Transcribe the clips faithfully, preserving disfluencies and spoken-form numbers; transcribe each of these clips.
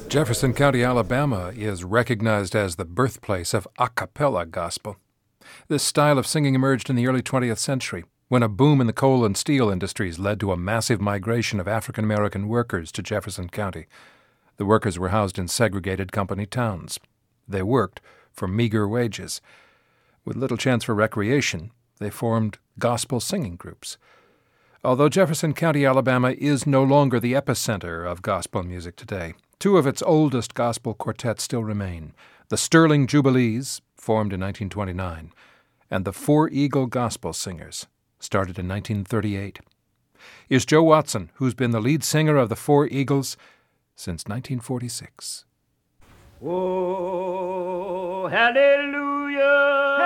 Jefferson County, Alabama is recognized as the birthplace of a cappella gospel. This style of singing emerged in the early twentieth century, when a boom in the coal and steel industries led to a massive migration of African-American workers to Jefferson County. The workers were housed in segregated company towns. They worked for meager wages. With little chance for recreation, they formed gospel singing groups. Although Jefferson County, Alabama is no longer the epicenter of gospel music today, two of its oldest gospel quartets still remain: the Sterling Jubilees, formed in nineteen twenty-nine, and the Four Eagle Gospel Singers, started in nineteen thirty-eight. Here's Joe Watson, who's been the lead singer of the Four Eagles since nineteen forty-six. Oh, hallelujah,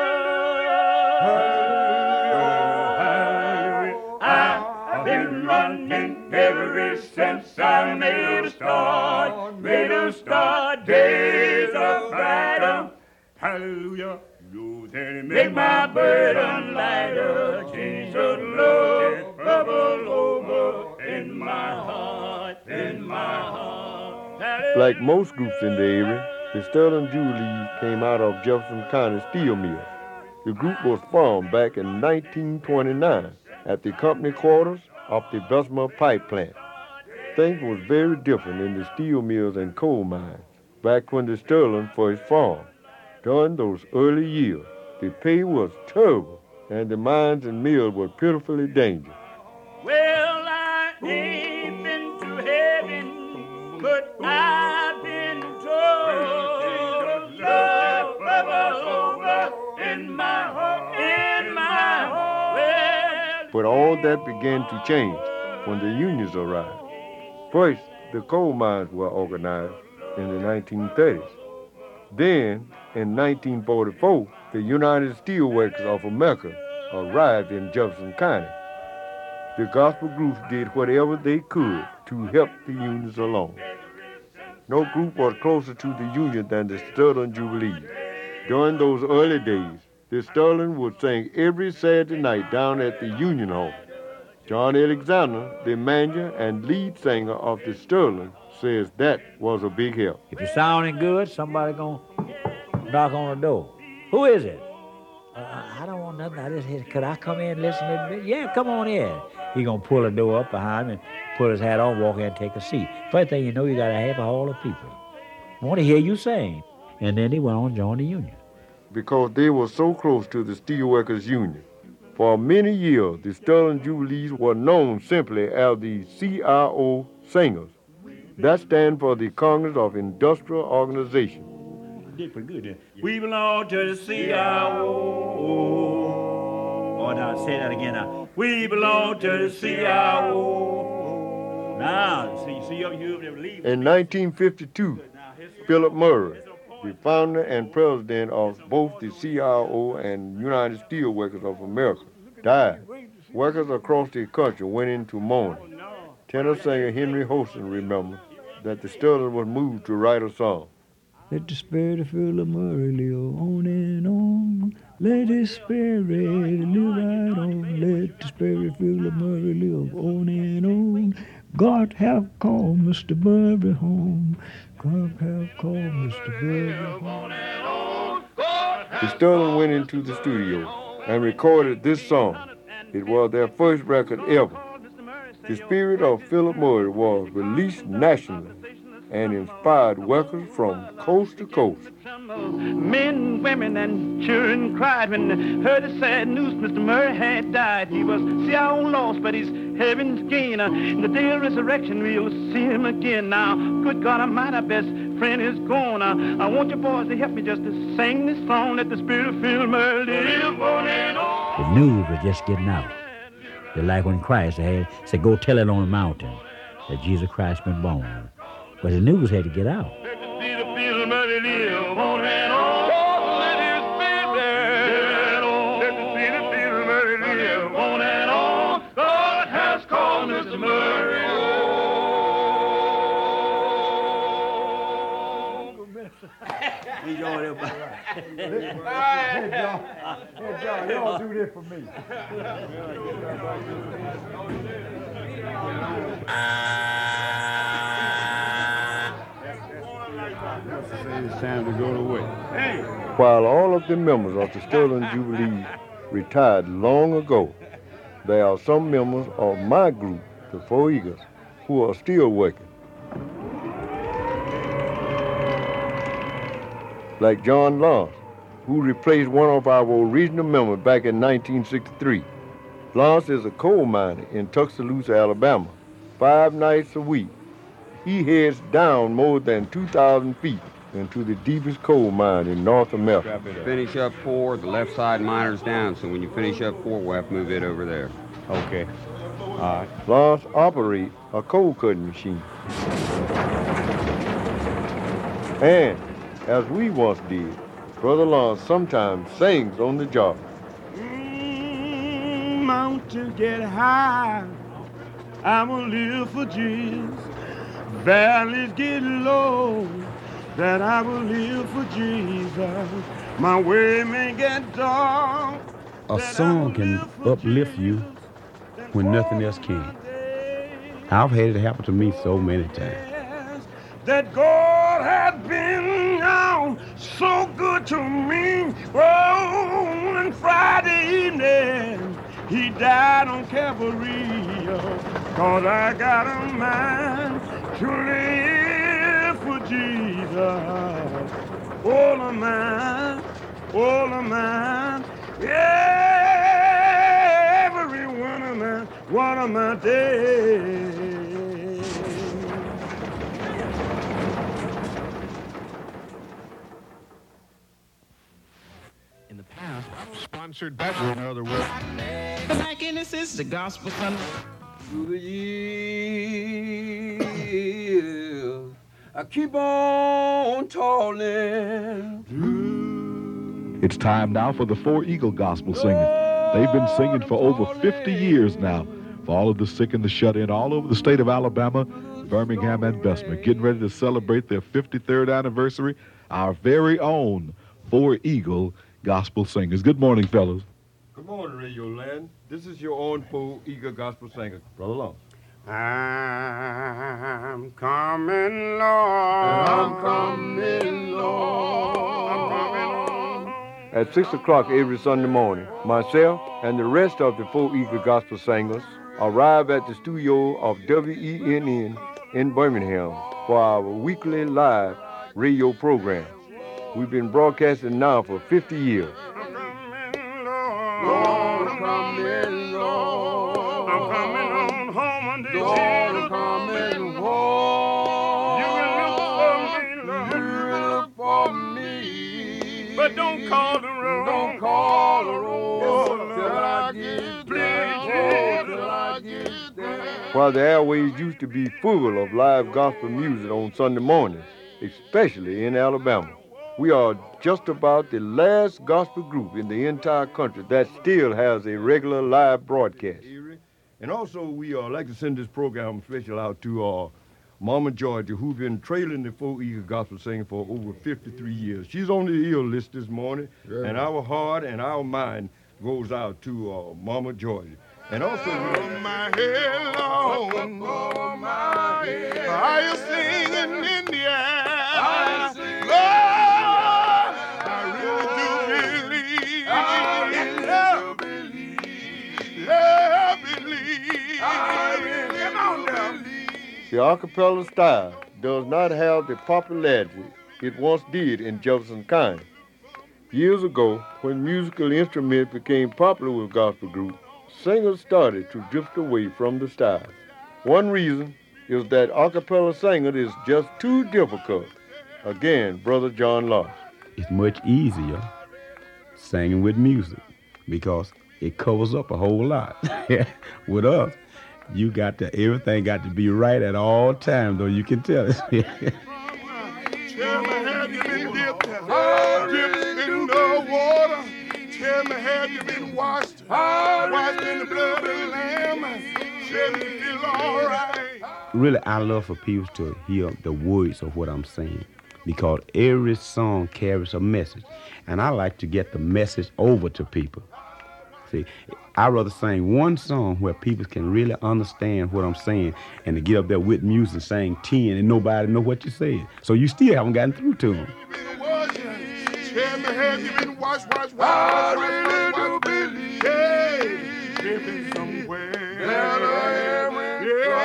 hallelujah, I've been running ever since I made a start, made a start, days of freedom. Hallelujah, you then make my burden lighter. Jesus' love bubble over in my heart, in my heart. Hallelujah. Like most groups in the area, the Sterling Jubilees came out of Jefferson County Steel Mill. The group was formed back in nineteen twenty-nine at the company quarters of the Bessemer Pipe Plant. Things was very different in the steel mills and coal mines back when the Sterling first formed. During those early years, the pay was terrible, and the mines and mills were pitifully dangerous. Well, I ain't been to heaven, but I've been told love bubble over in my heart, in my heart. Well, but all that began to change when the unions arrived. First, the coal mines were organized in the nineteen thirties. Then, in nineteen forty-four, the United Steelworkers of America arrived in Jefferson County. The gospel groups did whatever they could to help the unions along. No group was closer to the union than the Sterling Jubilees. During those early days, the Sterling would sing every Saturday night down at the Union Hall. John Alexander, the manager and lead singer of the Sterling, says that was a big help. If it's sounding good, somebody gonna knock on the door. Who is it? Uh, I don't want nothing. I just hit. Could I come in and listen a little bit? Yeah, come on in. He gonna pull the door up behind him and put his hat on, walk in and take a seat. First thing you know, you got a half a hall of people. I want to hear you sing. And then he went on and joined the union. Because they were so close to the Steelworkers Union. For many years, the Sterling Jubilees were known simply as the C R O Singers. That stands for the Congress of Industrial Organization. Did pretty good. We belong to the C R O. Oh, now say that again now. We belong to the C R O. Now, see, see up here, they leave. In nineteen fifty-two, Philip Murray, the founder and president of both the C R O and United Steelworkers of America, died. Workers across the country went into mourning. Tenor singer Henry Houston remembered that the Sterling was moved to write a song. Let the spirit of Philip Murray live on and on. Let his spirit live right on. Let the spirit of Philip Murray live on and on. God have called Mister Murray home. God have called Mister Murray home. The Sterling went into the studio and recorded this song. It was their first record ever. The spirit of Philip Murray was released nationally and inspired workers from coast to coast. Men, women, and children cried when they heard the sad news Mister Murray had died. He was see our own loss, but he's heaven's gain. Uh, in the day of resurrection, we'll see him again. Now, good God Almighty, our best friend is gone. Uh, I want you boys to help me just to sing this song. Let the spirit of Philip Murray live on and on. The news was just getting out. Just like when Christ had said, go tell it on the mountain that Jesus Christ been born. But the news had to get out. Let the spirit of Philip Murray live on and on. Let his spirit on. Let the spirit of Philip Murray live on and on. God has called Mister Murray home. Hey, John. Hey, John, y'all do this for me. time to go to work. Hey! While all of the members of the Sterling Jubilee retired long ago, there are some members of my group, the Four Eagles, who are still working. Like John Lawrence, who replaced one of our original members back in nineteen sixty-three. Lawrence is a coal miner in Tuscaloosa, Alabama. Five nights a week, he heads down more than two thousand feet into the deepest coal mine in North America. Finish up four, the left side miner's down, so when you finish up four, we'll have to move it over there. Okay. All right. Lawrence operates a coal cutting machine. And, as we once did, Brother Lawrence sometimes sings on the job. Mm, mountains get high, I will live for Jesus. Valleys get low, that I will live for Jesus. My way may get dark. A song can uplift you when nothing else can. I've had it happen to me so many times. That God had been oh, so good to me. Oh, on Friday evening, he died on Calvary. Oh, cause I got a mind to live for Jesus. All of mine, all of mine, yeah, every one of mine, one of my days. In the past, sponsored better, in other words. Like in this is the gospel son. Through the years, I keep on toiling. It's time now for the Four Eagle Gospel Singing. They've been singing for over fifty years now for all of the sick and the shut-in all over the state of Alabama, Birmingham, and Bessemer, getting ready to celebrate their fifty-third anniversary, our very own Four Eagle Gospel Singers. Good morning, fellas. Good morning, Radio Land. This is your own Four Eagle Gospel Singer, Brother Lawrence. I'm coming, Lord. I'm coming, Lord. I'm coming, Lord. At six o'clock every Sunday morning, myself and the rest of the Four Eagle Gospel Singers arrive at the studio of W E N N in Birmingham for our weekly live radio program. We've been broadcasting now for fifty years. I'm coming, Lord. Lord, I'm coming, Lord. I'm coming on home on this Lord, I'm coming home. You can look for me, Lord. You look for me. But don't call the road. Don't call the road till I get there. Till I get there. While the airways used to be full of live gospel music on Sunday mornings, especially in Alabama, we are just about the last gospel group in the entire country that still has a regular live broadcast. And also, we uh, like to send this program special out to uh, Mama Georgia, who's been trailing the Four Eagle Gospel Singing for over fifty-three years. She's on the ill list this morning, yeah. And our heart and our mind goes out to uh, Mama Georgia. And also, oh, my head, Lord, oh, my head. Are you singing in the air? I sing, Lord, I really do believe. I really do believe. Yeah, I believe. I really Come on now. The a cappella style does not have the popularity it once did in Jefferson County. Years ago, when musical instruments became popular with gospel groups, singers started to drift away from the style. One reason is that a cappella singing is just too difficult. Again, Brother John Lawrence. It's much easier singing with music because it covers up a whole lot. With us, you got to, everything got to be right at all times, though you can tell it. Tell me, have you been dipped? Oh, dipped in the water. Tell me, have you been washed? Washed in the blood of the Lamb. Tell me, you feel all right. Really, I love for people to hear the words of what I'm saying because every song carries a message, and I like to get the message over to people. See, I'd rather sing one song where people can really understand what I'm saying and to get up there with music, sing ten, and nobody know what you said. So you still haven't gotten through to them. Let me have you been wash, wash, wash. I really do believe. Yeah, living somewhere. That I am in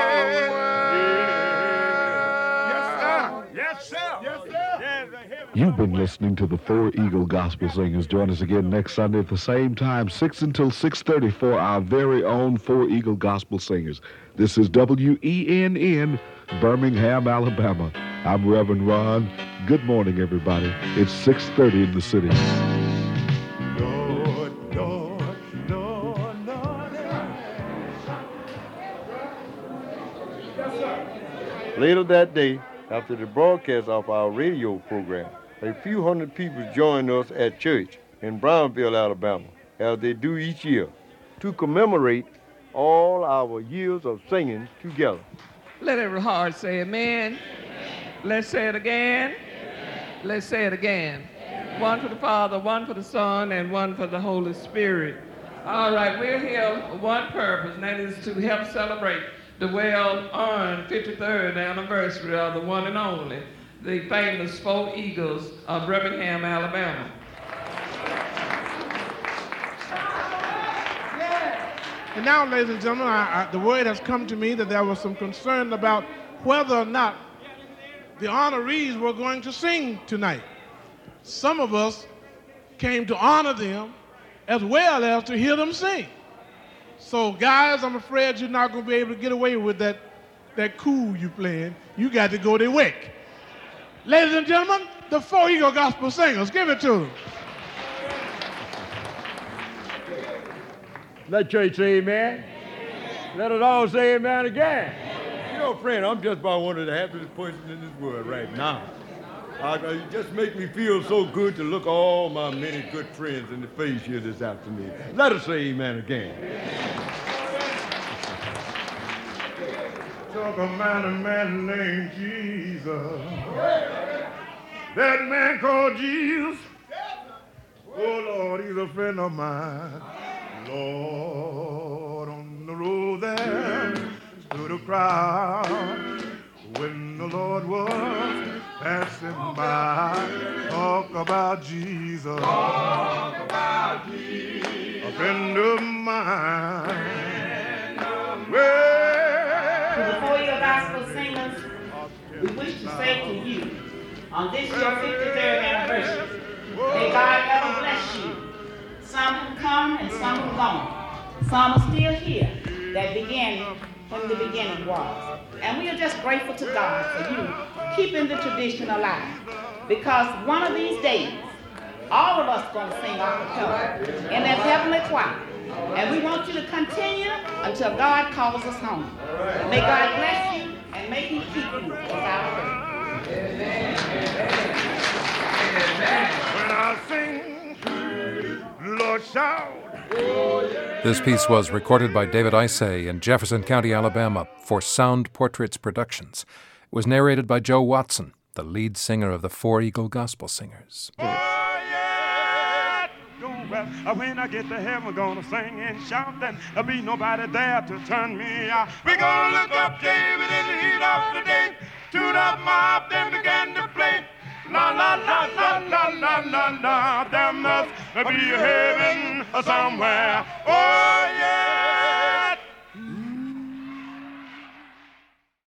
Yes, sir. Yes, sir. You've been listening to the Four Eagle Gospel Singers. Join us again next Sunday at the same time, six until six thirty, for our very own Four Eagle Gospel Singers. This is W E N N, Birmingham, Alabama. I'm Reverend Ron. Good morning, everybody. It's six thirty in the city. Lord, Lord, Lord, Lord. Later that day, after the broadcast of our radio program, a few hundred people joined us at church in Brownville, Alabama, as they do each year, to commemorate all our years of singing together. Let every heart say amen. Let's say it again. Let's say it again. One for the Father, one for the Son, and one for the Holy Spirit. All right, we're here for one purpose, and that is to help celebrate the well-earned fifty-third anniversary of the one and only, the famous Four Eagles of Birmingham, Alabama. And now, ladies and gentlemen, I, I, the word has come to me that there was some concern about whether or not the honorees were going to sing tonight. Some of us came to honor them as well as to hear them sing. So, guys, I'm afraid you're not going to be able to get away with that, that cool you playing. You got to go to work. Ladies and gentlemen, the Four Eagle Gospel Singers. Give it to them. Let church say amen. Let us all say amen again. You know, friend, I'm just about one of the happiest persons in this world right now. I, I, it just makes me feel so good to look all my many good friends in the face here this afternoon. Let us say amen again. Talk about a man named Jesus. That man called Jesus. Oh, Lord, he's a friend of mine. Lord, on the road there stood a crowd when the Lord was passing by. Talk about Jesus. Talk about Jesus. A friend of mine. Well, to the Four Eagle Gospel Singers, we wish to say to you, on this your fifty-third anniversary, may God ever bless you. Some have come and some have gone. Some are still here that began when the beginning was. And we are just grateful to God for you keeping the tradition alive. Because one of these days, all of us are going to sing a cappella in that heavenly choir. And we want you to continue until God calls us home. May God bless you and may He keep you as our prayer. When I sing, Lord, shout. This piece was recorded by David Isay in Jefferson County, Alabama, for Sound Portraits Productions. It was narrated by Joe Watson, the lead singer of the Four Eagle Gospel Singers. When I get to heaven, we're gonna sing and shout, and there'll be nobody there to turn me out. We're gonna look up David in the heat of the day, tune up my harp, then began to play. La la la la la la la la, there must be a heaven somewhere. Oh yeah.